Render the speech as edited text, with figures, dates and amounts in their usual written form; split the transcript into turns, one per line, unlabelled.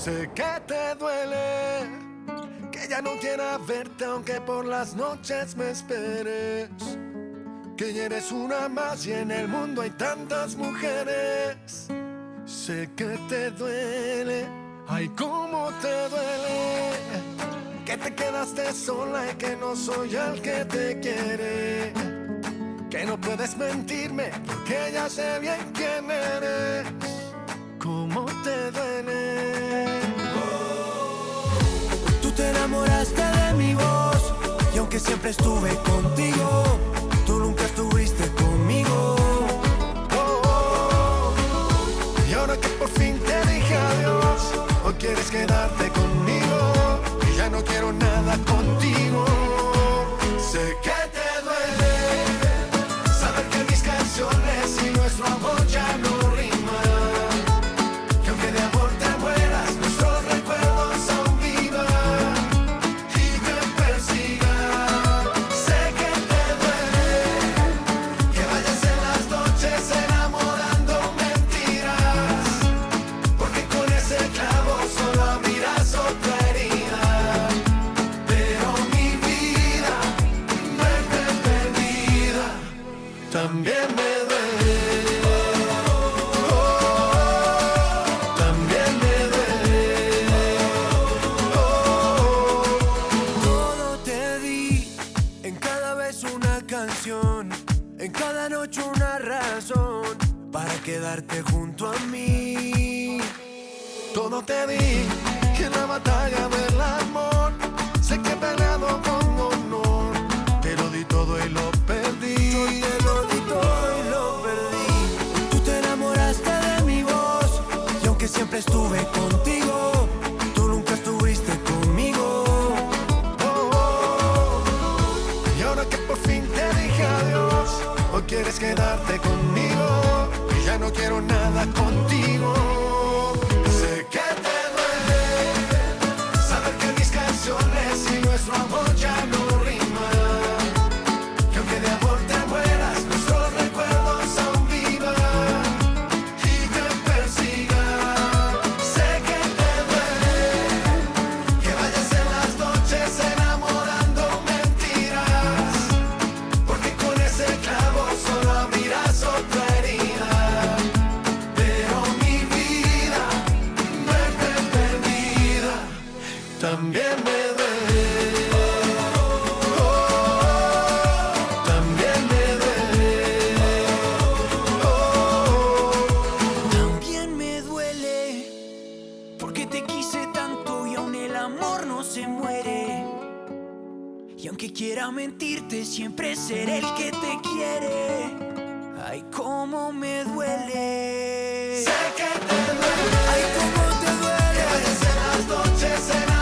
Sé que te duele, que ya no quiera verte aunque por las noches me esperes. Que ya eres una más y en el mundo hay tantas mujeres. Sé que te duele, ay cómo te duele, que te quedaste sola y que no soy el que te quiere. Que no puedes mentirme porque ya sé bien quién eres. ¿Cómo te duele?
Tú te enamoraste de mi voz y aunque siempre estuve contigo, tú nunca estuviste conmigo.
Y ahora que por fin te dije adiós, hoy quieres quedarte conmigo y ya no quiero nada contigo. Sé que te duele saber que mis canciones y nuestro amor ya no riman, que aunque de amor te mueras, nuestros recuerdos aún vivan y te persigan. Sé que te duele que vayas en las noches enamorando mentiras, porque con ese clavo solo abrirás otra herida. Pero mi vida, verte perdida, también me duele. También me duele.
Todo te di, en cada vez una canción, en cada noche una razón para quedarte junto a mí.
Todo te di y en la batalla del amor sé que he peleado con honor. Te lo di todo y lo perdí.
Yo te lo di todo y lo perdí. Tú te enamoraste de mi voz y aunque siempre estuve contigo, tú nunca estuviste conmigo.
Y ahora que por fin te dije adiós, hoy quieres quedarte conmigo y ya no quiero nada contigo. Sé que te duele saber que mis canciones y nuestro amor ya no riman, que aunque de amor te mueras, nuestros recuerdos aún vivan y te persigan. Sé que te duele que vayas en las noches enamorando mentiras, porque con ese clavo solo abrirás otra herida. Pero mi vida, verte perdida, también me duele. También me duele.
También me duele porque te quise tanto y aún el amor no se muere. Y aunque quiera mentirte, siempre seré el que te quiere. Ay, cómo me duele.
Sé que te duele.
Ay, cómo te duele.
Que vayas en las noches